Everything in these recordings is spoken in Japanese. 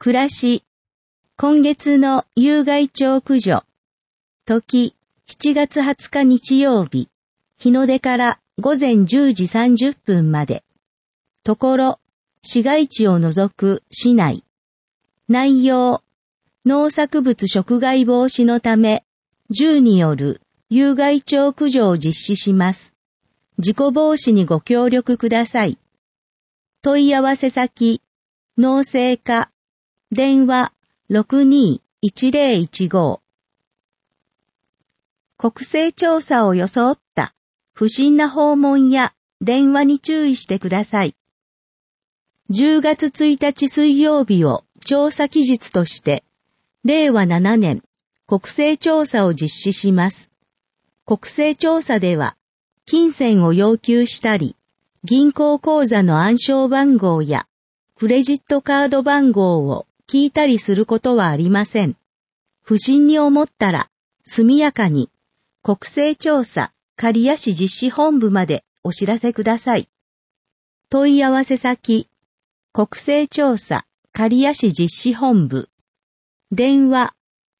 暮らし。今月の有害鳥駆除。時、7月20日日曜日。日の出から午前10時30分まで。ところ、市街地を除く市内。内容、農作物食害防止のため、銃による有害鳥駆除を実施します。事故防止にご協力ください。問い合わせ先、農政課、電話621015。国勢調査を装った不審な訪問や電話に注意してください。10月1日水曜日を調査期日として、令和7年国勢調査を実施します。国勢調査では、金銭を要求したり、銀行口座の暗証番号やクレジットカード番号を聞いたりすることはありません。不審に思ったら、速やかに国勢調査刈谷市実施本部までお知らせください。問い合わせ先、国勢調査刈谷市実施本部。電話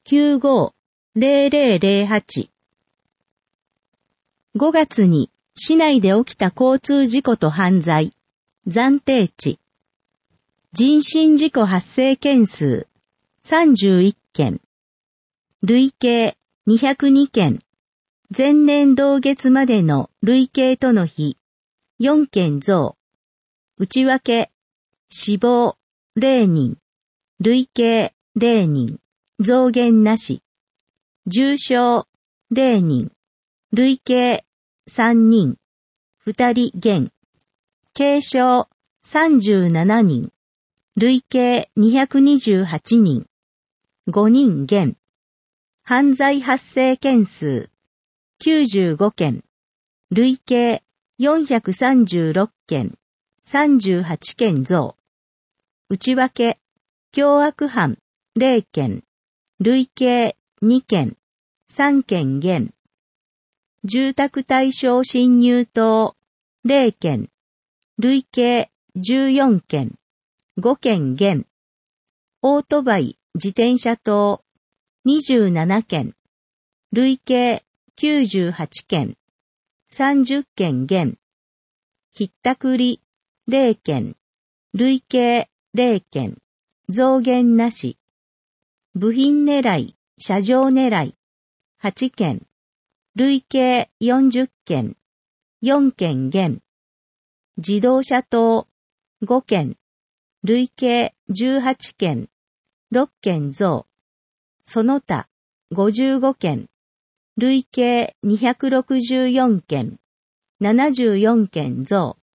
95-0008。5月に市内で起きた交通事故と犯罪、暫定値。人身事故発生件数、31件。累計、202件。前年同月までの累計との比、4件増。内訳、死亡、0人。累計、0人。増減なし。重傷、0人。累計、3人。2人減。軽傷、37人。累計228人。5人減。犯罪発生件数、95件。累計436件。38件増。内訳、凶悪犯、0件。累計2件。3件減。住宅対象侵入等、0件。累計14件。5件減。オートバイ、自転車等、27件。累計98件。30件減。ひったくり、0件。累計0件。増減なし。部品狙い、車上狙い、8件。累計40件。4件減。自動車等、5件。累計18件。6件増。その他、55件。累計264件。74件増。